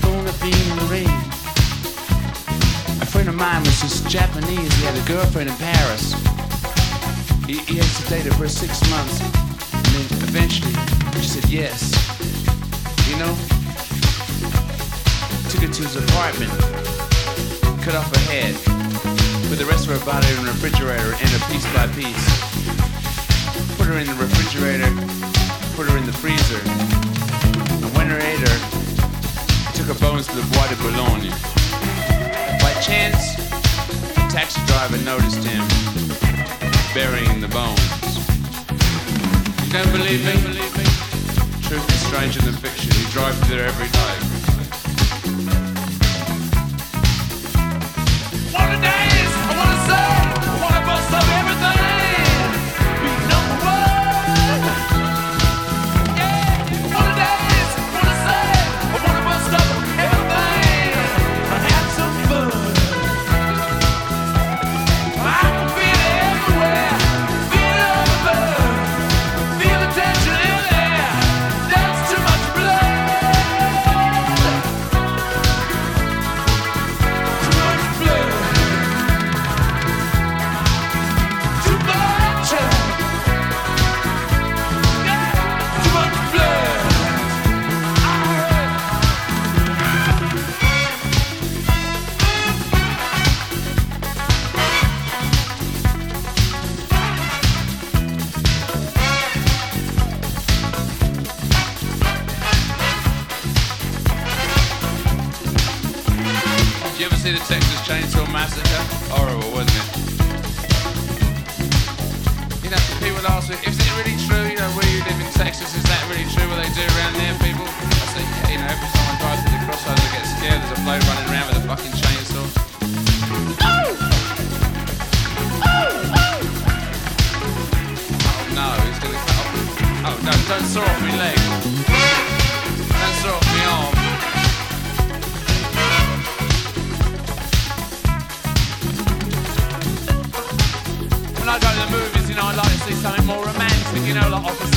spoon of being in the rain. A friend of mine was just Japanese. He had a girlfriend in Paris. He had to date her for 6 months. And then eventually, she said yes. You know? Took her to his apartment. Cut off her head. Put the rest of her body in the refrigerator and ate her piece by piece. Put her in the refrigerator. Put her in the freezer. And when her ate her, took her bones to the Bois de Boulogne. By chance, the taxi driver noticed him burying the bones. You don't believe me? Truth is stranger than fiction. You drive through there every day. What a days! I wanna say! I wanna bust up everything! Be number one! Yeah! What a days! I wanna say! I wanna bust up everything! I have some fun! I can feel it everywhere! Feel it on the blood! Feel the tension in the air! That's too much blood! Too much blood! Too much! Yeah! Too much blood! Did you ever see the Texas Chainsaw Massacre? Horrible, wasn't it? You know, people ask me, is it really true, you know, where you live in Texas, is that really true what they do around there, people? I say, yeah, you know, every time I drive through the crossroads I get scared, there's a bloke running around with a fucking chainsaw. Oh no, he's gonna cut off. Oh no, don't saw off my leg. Don't saw off my arm. When I go to the movies, you know, I like to see something more romantic, you know, like Opposite